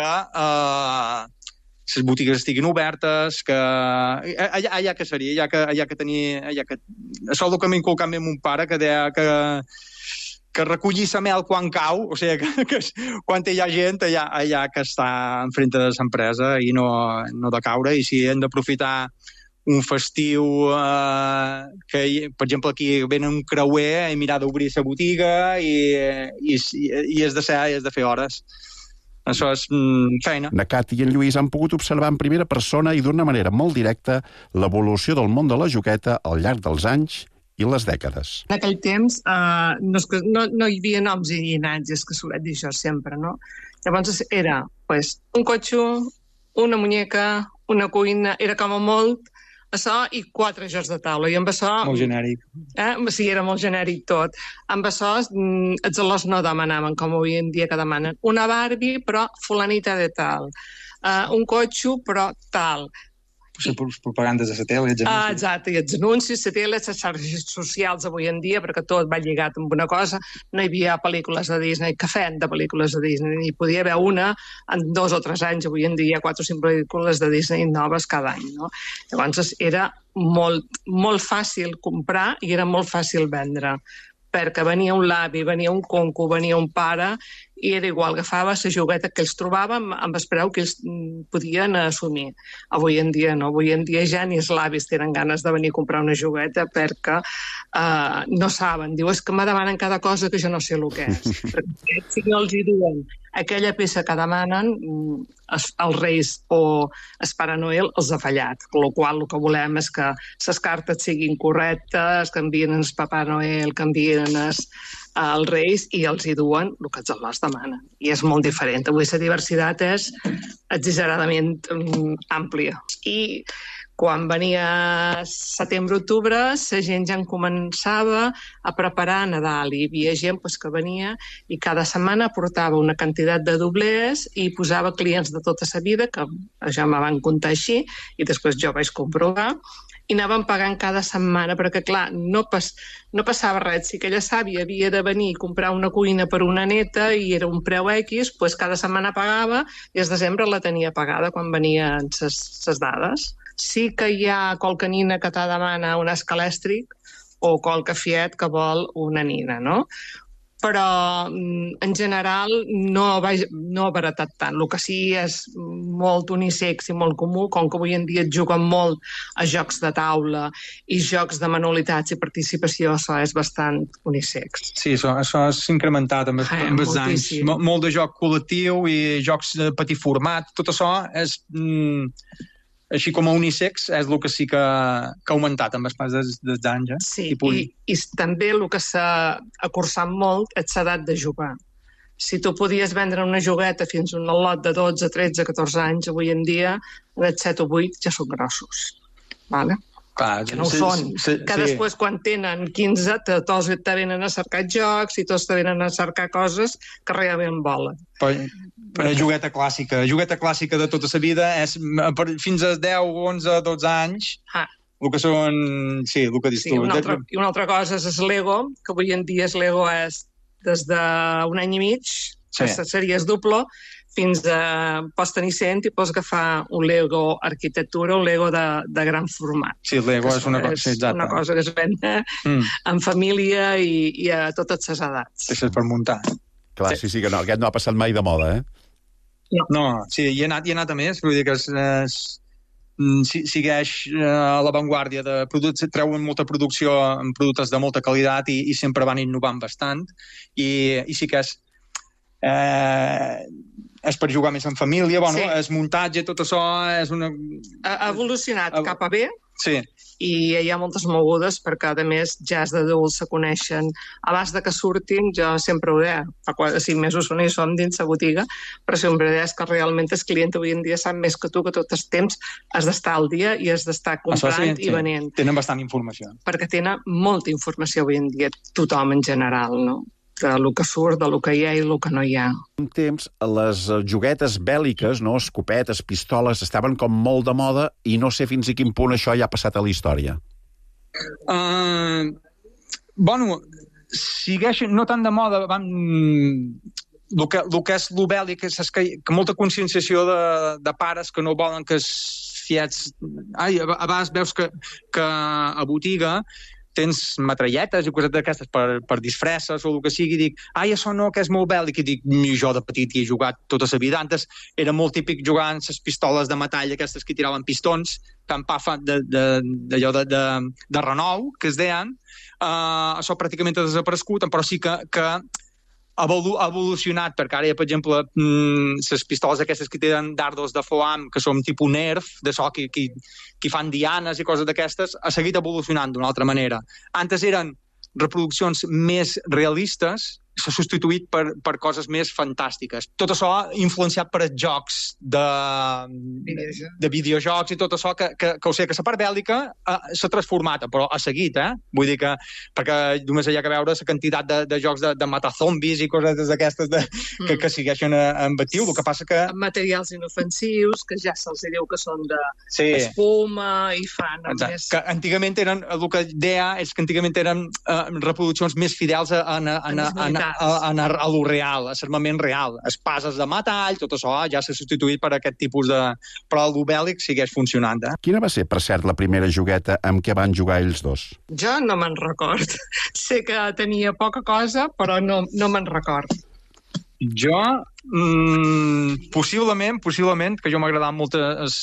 O: les botigues estiguin obertes, que allà que seria, allà que tenir... Això és el que m'ha inculcat amb mon pare, que deia que recollir la mel quan cau, o sigui, que quan hi ha gent, allà que està enfront de l'empresa i no de caure, i si hem d'aprofitar un festiu que, per exemple, aquí venen un creuer i mirar d'obrir la botiga i és de fer hores. Això és feina.
D: Na Cati i en Lluís han pogut observar en primera persona i d'una manera molt directa l'evolució del món de la jogueta al llarg dels anys i les dècades.
G: En aquell temps no hi havia noms i llinatges, que s'ho vaig dir jo sempre, no? Llavors era un cotxe, una muñeca, una cuina, era com a molt això i 4 jocs de taula. I amb això...
O: Molt genèric.
G: Sí, era molt genèric tot. Amb això els alumnes no demanaven, com avui en dia que demanen. Una Barbie, però fulanita de tal. Un cotxe, però tal.
O: Les propagandes de la tele i els anuncis.
G: Exacte, i els anuncis, la tele, les xarxes socials avui en dia, perquè tot va lligat amb una cosa. No hi havia pel·lícules de Disney, que feien de pel·lícules de Disney. Hi podia haver una en 2 o 3 anys. Avui en dia 4 o 5 pel·lícules de Disney noves cada any, no? Llavors era molt fàcil comprar i era molt fàcil vendre, perquè venia un l'avi, venia un conco, venia un pare, i era igual, agafava la jogueta que ells trobaven amb el preu que ells podien assumir. Avui en dia no, avui en dia ja ni els avis tenen ganes de venir a comprar una jogueta perquè no saben. Diu, és que me demanen cada cosa que jo no sé el que és. Perquè si no els hi diuen aquella peça que demanen, els Reis o el Pare Noel els ha fallat. Amb la qual cosa el que volem és que les cartes siguin correctes, que envien el Papa Noel, que envien als Reis i els hi duen el que els demanen. I és molt diferent. Avui la diversitat és exageradament àmplia. I quan venia setembre-octubre, la gent ja en començava a preparar Nadal. Hi havia gent que venia i cada setmana portava una quantitat de doblers i posava clients de tota la vida, que ja me van comptar així, i després jo vaig comprovar, i anaven pagant cada setmana, perquè, clar, no passava res. Si aquella sàvia havia de venir i comprar una cuina per una neta i era un preu X, doncs cada setmana pagava i el desembre la tenia pagada quan venien les dades. Sí que hi ha qualque nina que te demana un escalèstric o qualque fiet que vol una nina, no? Però en general no ha baratat tant. El que sí és molt unisex i molt comú, com que avui en dia et juguen molt a jocs de taula i jocs de manualitats i participació, això és bastant unisex.
O: Sí, això s'ha incrementat amb els anys. Molt de joc col·lectiu i jocs de petit format, tot això és... així com a unisex, és el que sí que ha augmentat amb el pas dels anys.
G: Sí, i també el que s'ha acursat molt és l'edat de jugar. Si tu podies vendre una jogueta fins a un lot de 12, 13, 14 anys, avui en dia, els 7 o 8 ja són grossos. Vale? Que no ho són. Que després, quan tenen 15, tots te venen a cercar jocs i tots te venen a cercar coses que realment volen.
O: Jogueta clàssica de tota la vida és fins als 10, 11, 12 anys el que són, sí, el que dius tu.
G: I una altra cosa és el Lego, que avui en dia el Lego és des d'un any i mig, seria el Duplo, fins a pots tenir 100 i pots agafar un Lego arquitectura, un Lego de gran format.
O: Sí, el Lego és una cosa, exacte.
G: Una cosa que es ven en família i a totes les edats.
O: És per muntar.
D: Clar, sí, que no, aquest no ha passat mai de moda,
O: No, sí, hi ha anat a més, vull dir que segueix a l'avantguàrdia de productes, treuen molta producció en productes de molta qualitat i sempre van innovant bastant i sí que és per jugar més en família, el muntatge, tot això és una...
G: Ha evolucionat cap a bé,
O: sí.
G: I hi ha moltes mogudes perquè, a més, ja és d'adults se coneixen. Abans de que surtin, jo sempre ho deia, fa 5 mesos on hi som dins la botiga, però sempre deia que realment el client avui en dia sap més que tu, que tot el temps has d'estar al dia i has d'estar comprant i venent.
O: Tenen bastant informació.
G: Perquè tenen molta informació avui en dia, tothom en general, no? Del que surt, del que hi ha i del que no hi ha.
D: Un temps, les joguetes bèl·liques, no, escopetes, pistoles, estaven com molt de moda i no sé fins a quin punt això ja ha passat a la història.
O: Segueixen, no tant de moda, el que és lo bèl·lic és que molta conscienciació de pares que no volen que els fiets... A vegades veus que a botiga tens metralletes i coses d'aquestes per disfresses o el que sigui, i dic, això no, que és molt bèl·lic, i dic, jo de petit hi he jugat tota la vida. Antes era molt típic jugar amb les pistoles de metall, aquestes que tiraven pistons, tan pafa d'allò de renou, que es deien. Això pràcticament ha desaparegut, però sí que ha evolucionat, perquè ara hi ha, per exemple, les pistoles aquestes que tenen dardos de foam, que són tipus Nerf, de so que fan dianes i coses d'aquestes, ha seguit evolucionant d'una altra manera. Antes eren reproduccions més realistes, s'ha substituït per coses més fantàstiques. Tot això influenciat per els jocs de videojocs i tot això, que ho sé, que la part bèl·lica s'ha transformat, però ha seguit, Vull dir que, perquè només hi ha que veure la quantitat de jocs de matar zombis i coses d'aquestes que segueixen en actiu. El que passa que...
G: Materials inofensius, que ja se'ls diu que són d'espuma i fan...
O: Que antigament eren, el que deia és que antigament eren reproduccions més fidels a lo real, a l'armament real. Espases de metall, tot això ja s'ha substituït per aquest tipus de... Però el bèl·lic segueix funcionant.
D: Quina va ser, per cert, la primera jogueta amb què van jugar ells dos?
G: Jo no me'n record. Sé que tenia poca cosa, però no me'n record.
O: Jo, possiblement, que jo m'agradava molt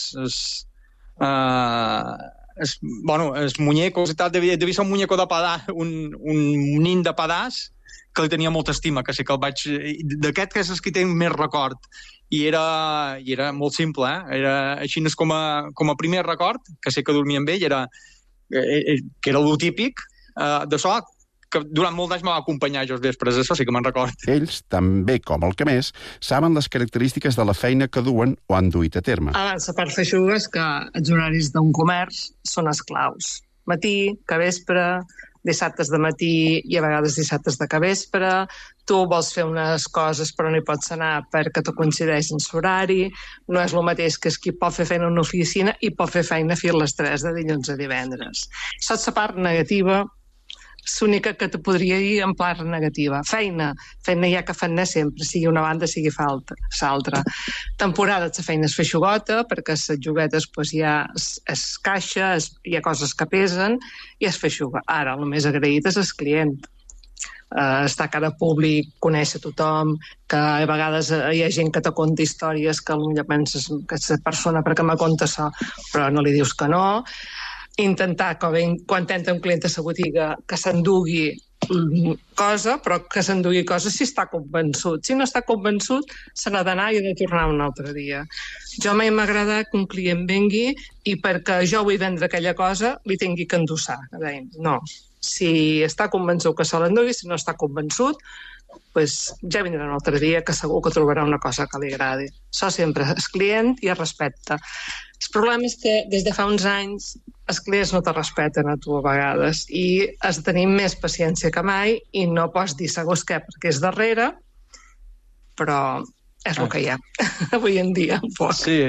O: els muñecos i tal, devia ser un muñeco de pedà, un nin de pedàs, que li tenia molta estima, que sé que el vaig... D'aquest que és el que tinc més record. I era molt simple, Era així com a primer record, que sé que dormia amb ell, que era lo típic, d'això, que durant molt d'anys m'ha acompanyat jo els vespres, això sí que me'n record.
D: Ells, també com el que més, saben les característiques de la feina que duen o han duit a terme.
G: Abans, a part feixugues, que els horaris d'un comerç són esclaus. Matí, capvespre, dissabtes de matí i a vegades dissabtes de capvespre. Tu vols fer unes coses però no hi pots anar perquè te coincideix en l'horari. No és el mateix que qui pot fer feina en una oficina i pot fer feina fins a les 3 de dilluns a divendres. Saps la part negativa? L'única que te podria dir en part negativa. Feina hi ha que fer-ne sempre, sigui una banda, sigui l'altra. Temporada de la feina és feixugota, perquè les juguetes hi ha es caixa, hi ha coses que pesen, i es feixuga. Ara, el més agraït és el client. Està a cara públic, conèixer tothom, que a vegades hi ha gent que te conta històries que potser penses que és la persona perquè me conta això, però no li dius que no. Intentar, quan entra un client a la botiga, que s'endugui cosa, però que s'endugui cosa si està convençut. Si no està convençut, se n'ha d'anar i ha de tornar un altre dia. Jo mai m'agrada que un client vengui i perquè jo vull vendre aquella cosa li tingui que endossar. No. Si està convençut que se l'endugui, si no està convençut, ja vindrà un altre dia que segur que trobarà una cosa que li agradi. Això sempre és client i es respecta. El problema és que des de fa uns anys els clients no te respecten a tu a vegades i has de tenir més paciència que mai i no pots dir segons què perquè és darrere, però és el que hi ha avui en dia.
O: Sí,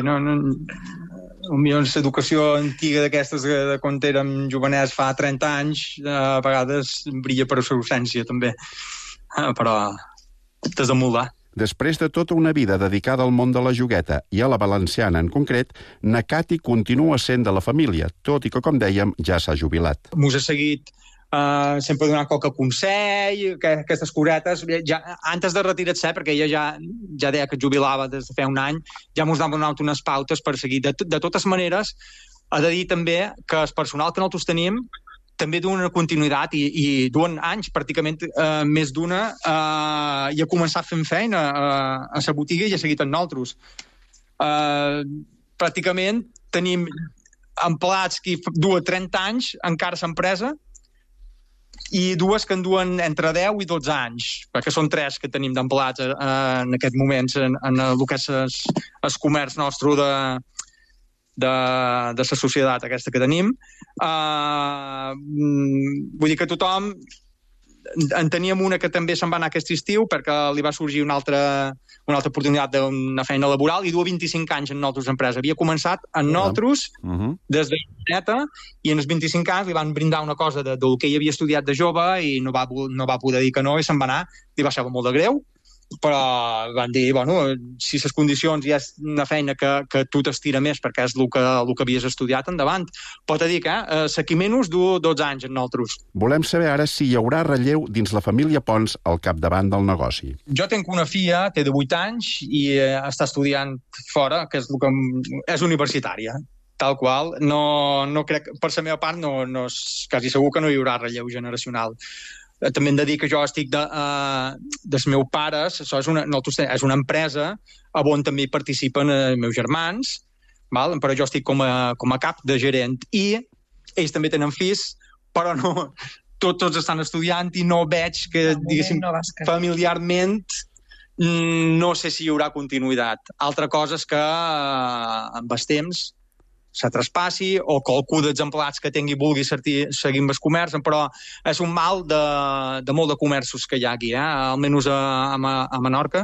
O: potser l'educació antiga d'aquestes de quan érem jovenets fa 30 anys a vegades brilla per la seva ausència també, però t'has de moldar.
D: Després de tota una vida dedicada al món de la jugueta i a la valenciana en concret, na Cati continua sent de la família, tot i que, com dèiem, ja s'ha jubilat.
O: Mos ha seguit sempre donant qualque consell, aquestes cosetes. Antes de retirar-se, perquè ella ja deia que es jubilava des de fa un any, ja mos han donat unes pautes per seguir. De totes maneres, ha de dir també que el personal que nosaltres tenim també duen una continuïtat i duen anys, pràcticament més d'una, i ha començat fent feina a la botiga i ha seguit amb nosaltres. Pràcticament tenim empleats que duen 30 anys encara a l'empresa i dues que en duen entre 10 i 12 anys, perquè són 3 que tenim d'empleats en aquests moments en el que és el comerç nostre de la societat aquesta que tenim. Vull dir que tothom en teníem una que també se'n va anar aquest estiu perquè li va sorgir una altra oportunitat d'una feina laboral i du 25 anys en nosaltres empresa. Havia començat en nosaltres des de neta i en els 25 anys li van brindar una cosa del que ell havia estudiat de jove i no va poder dir que no i se'n va anar. Li va ser molt de greu, però van dir, si les condicions ja és una feina que tu t'estira més perquè és el que havies estudiat, endavant. Pot dir que s'aquí menys du 12 anys en nosaltres.
D: Volem saber ara si hi haurà relleu dins la família Pons al capdavant del negoci.
O: Jo tenc una filla, té de 8 anys i està estudiant fora, que és universitària. Tal qual, no crec, per la meva part, no és quasi segur que no hi haurà relleu generacional. També hem de dir que jo estic dels meus pares, això és una empresa on també hi participen els meus germans, però jo estic com a cap de gerent i ells també tenen fills, però no, tots estan estudiant i no veig que, diguéssim, familiarment no sé si hi haurà continuïtat. Altra cosa és que amb el temps se traspassi o qualcú d'exemplats que vulgui seguir amb el comerç, però és un mal de molt de comerços que hi ha aquí, almenys a Menorca,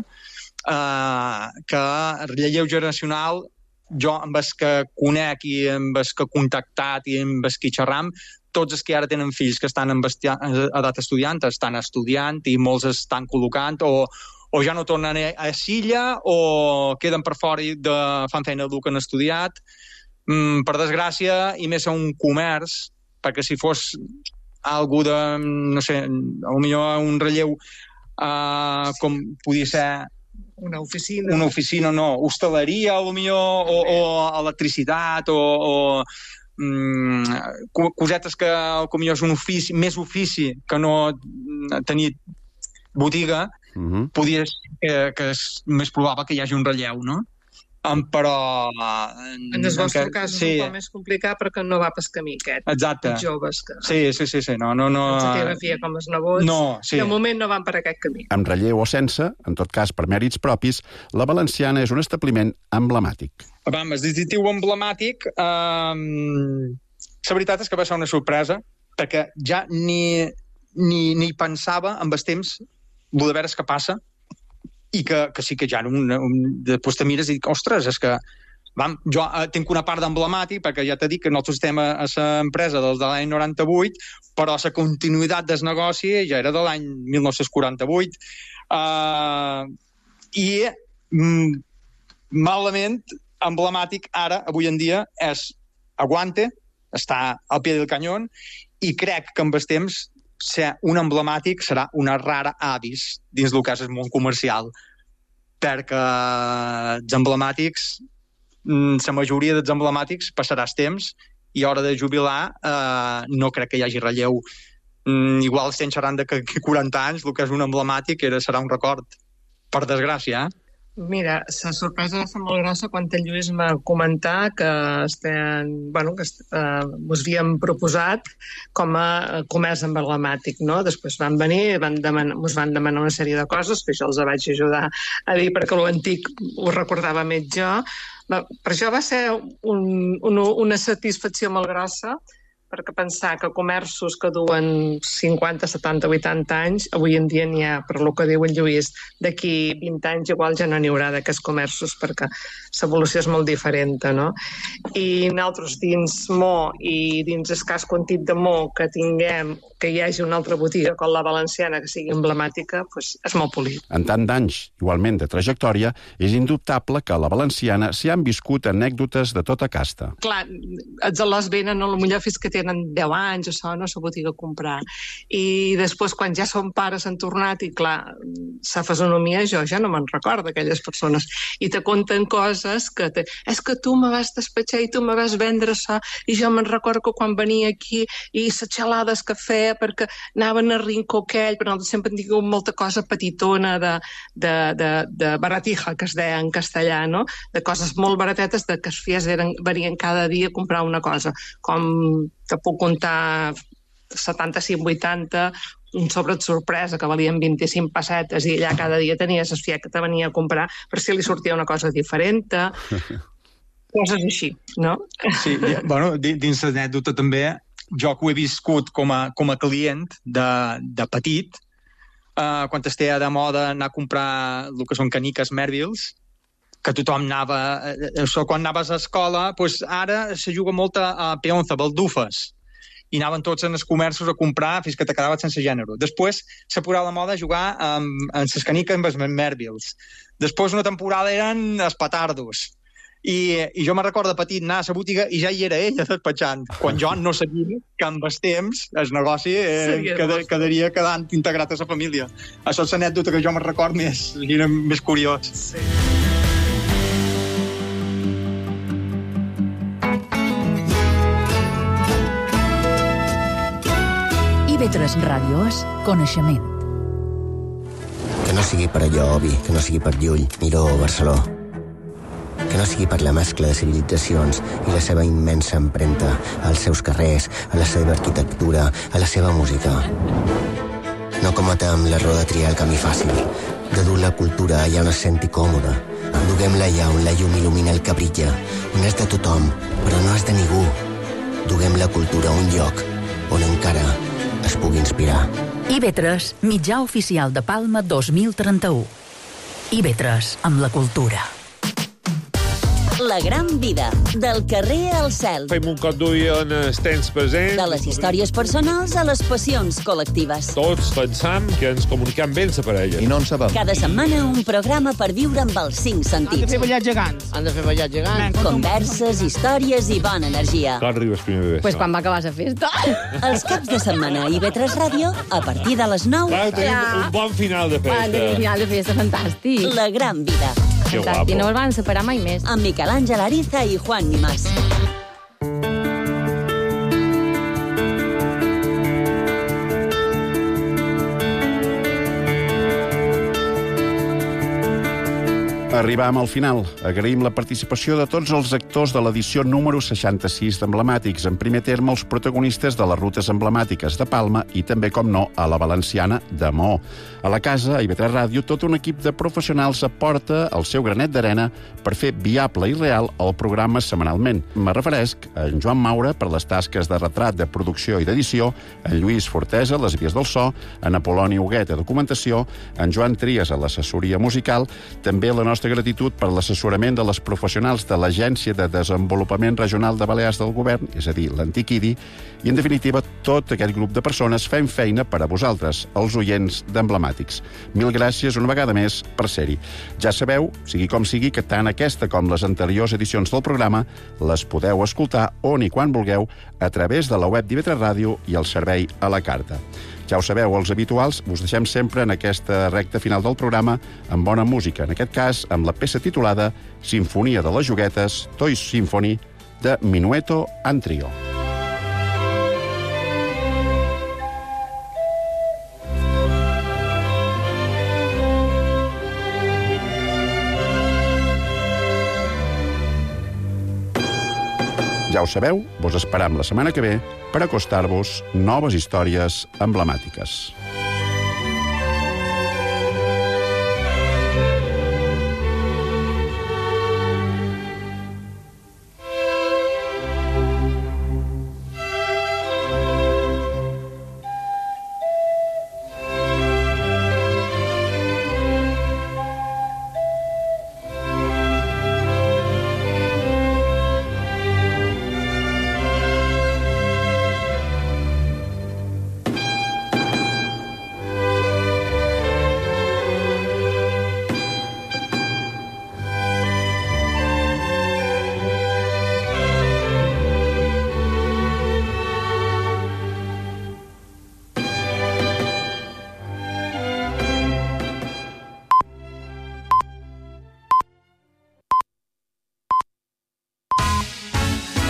O: que relleu generacional, jo amb els que conec i amb els que he contactat i amb els que xerram, tots els que ara tenen fills que estan en edat estudiant estan estudiant i molts estan col·locant o ja no tornen a Silla o queden per fora i fan feina del que han estudiat. Per desgràcia, i més a un comerç, perquè si fos algú de, no sé, potser un relleu com podia ser
G: una oficina,
O: no, hostaleria, potser, o electricitat, o cosetes que potser és un ofici, més ofici que no tenir botiga, podria ser que és més probable que hi hagi un relleu, no? però...
G: En el vostre cas és un poc més complicat perquè no va pel camí aquest.
O: Exacte.
G: Els joves que...
O: Sí. No.
G: Fotografia com els nebots.
O: No, sí.
G: De moment no van per aquest camí.
D: Amb relleu o sense, en tot cas per mèrits propis, la Valenciana és un establiment emblemàtic.
O: El distintiu emblemàtic, la veritat és que va ser una sorpresa, perquè ja ni pensava amb els temps de veure què passa, i que sí que ja després te mires i dic, ostres, és que jo tinc una part d'emblemàtic, perquè ja t'he dit que nosaltres estem a l'empresa des de l'any 98, però la continuïtat del negoci ja era de l'any 1948. Malament, emblemàtic ara, avui en dia, és aguante, està al pie del canyón, i crec que amb el temps ser un emblemàtic serà una rara avis dins el que és el món comercial, perquè els emblemàtics, la majoria dels emblemàtics passarà el temps i a hora de jubilar no crec que hi hagi relleu. Igual estem xerrant de que 40 anys el que és un emblemàtic serà un record, per desgràcia,
G: Mira, la sorpresa va ser molt grossa quan el Lluís m'ha comentat que us havíem proposat com a comerç emblemàtic, no? Després van venir, us van demanar una sèrie de coses, que jo els vaig ajudar a dir perquè l'antic ho recordava més jo. Per això va ser una satisfacció molt grossa, perquè pensar que comerços que duen 50, 70, 80 anys, avui en dia n'hi ha, per lo que diu el Lluís, d'aquí 20 anys igual ja no n'hi haurà d'aquests comerços, perquè l'evolució és molt diferent, no? I nosaltres dins Mo i dins el cas Contit de Mo que tinguem, que hi hagi una altra botiga com la Valenciana que sigui emblemàtica, doncs és molt polit.
D: En tant d'anys, igualment de trajectòria, és indubtable que a la Valenciana s'hi han viscut anècdotes de tota casta.
G: Clar, els alòs venen a lo millor fins que tenen 10 anys o so, no, a la botiga a comprar. I després, quan ja són pares, han tornat i, clar, la fisonomia jo ja no me'n recordo d'aquelles persones. I te conten coses que... És que tu me vas despatxar i tu me vas vendre això i jo me'n recordo que quan venia aquí i les xalades que feia perquè anaven a rincó aquell, però nosaltres sempre hem tingut molta cosa petitona de baratija, que es deia en castellà, no? De coses molt baratetes de que els fills venien cada dia a comprar una cosa, com que puc comptar 75-80, un sobre de sorpresa que valien 25 pessetes i allà cada dia tenies el fiat que te venia a comprar per si li sortia una cosa diferent, coses així, no?
O: Sí, bueno, dins l'anècdota també, jo que ho he viscut com a client de petit, quan estava de moda anar a comprar el que són caniques Mervilles, que tothom anava... Quan anaves a escola, doncs ara se juga molt a peonza, baldufes, i anaven tots en els comerços a comprar fins que te quedaves sense gènere. Després s'ha posat la moda a jugar amb les caniques amb els Mervilles. Després una temporada eren els petardos. I jo me recordo de petit anar a la botiga i ja hi era ella despatxant, quan jo no sabia que amb els temps el negoci quedaria quedant integrat a la família. Això és l'anècdota que jo me record més curiós.
G: Sí.
B: IB3 Ràdio és coneixement.
P: Que no sigui per allò obvi, que no sigui per Llull, Miró o Barceló. Que no sigui per la mescla de civilitzacions i la seva immensa empremta als seus carrers, a la seva arquitectura, a la seva música. No cometem l'error de triar el camí fàcil, de dur la cultura allà on es senti còmoda. Duguem-la allà on la llum il·lumina el que brilla, on és de tothom, però no és de ningú. Duguem la cultura a un lloc on encara es pugui inspirar.
B: IB3, mitjà oficial de Palma 2031. IB3, amb la cultura.
C: La gran vida, del carrer al cel.
Q: Fem un cop d'ull en els temps presents.
C: De les històries personals a les passions col·lectives.
Q: Tots pensam que ens comunicam bé amb la parella.
P: I no en sabem.
C: Cada setmana un programa per viure amb els 5 sentits.
R: Han de fer ballar gegants. Han de fer ballar gegants.
C: Converses, històries i bona energia.
Q: Quan arribes primer bé?
L: Pues quan va acabar la festa.
C: Els caps de setmana a IB3 Ràdio, a partir de les 9.
Q: Clar, tenim un bon final de festa.
L: Un final de festa fantàstic.
C: La gran vida.
Q: Que guapo.
L: I no els van separar mai més.
C: Amb Miquel Àngel Ariza i Juan Nimás.
D: Arribam al final. Agraïm la participació de tots els actors de l'edició número 66 d'Emblemàtics. En primer terme, els protagonistes de les rutes emblemàtiques de Palma i també, com no, a la valenciana de Maó. A la casa, a IB3 Ràdio, tot un equip de professionals aporta el seu granet d'arena per fer viable i real el programa setmanalment. Me referesc a en Joan Maura per les tasques de retrat, de producció i d'edició, en Lluís Fortesa, a les vies del so, en Apol·loni Huguet, a documentació, en Joan Trias, a l'assessoria musical, també la nostra gratitud per l'assessorament de les professionals de l'Agència de Desenvolupament Regional de Balears del Govern, és a dir, l'antic IDI, i, en definitiva, tot aquest grup de persones fem feina per a vosaltres, els oients d'Emblemàtics. Mil gràcies una vegada més per ser-hi. Ja sabeu, sigui com sigui, que tant aquesta com les anteriors edicions del programa les podeu escoltar on i quan vulgueu a través de la web d'IV3 Ràdio i el servei a la carta. Ja ho sabeu, els habituals, us deixem sempre en aquesta recta final del programa amb bona música, en aquest cas amb la peça titulada Sinfonia de les Juguetes, Toy Symphony, de Minueto and Trio. Ja ho sabeu, vos esperam la setmana que ve per acostar-vos noves històries emblemàtiques.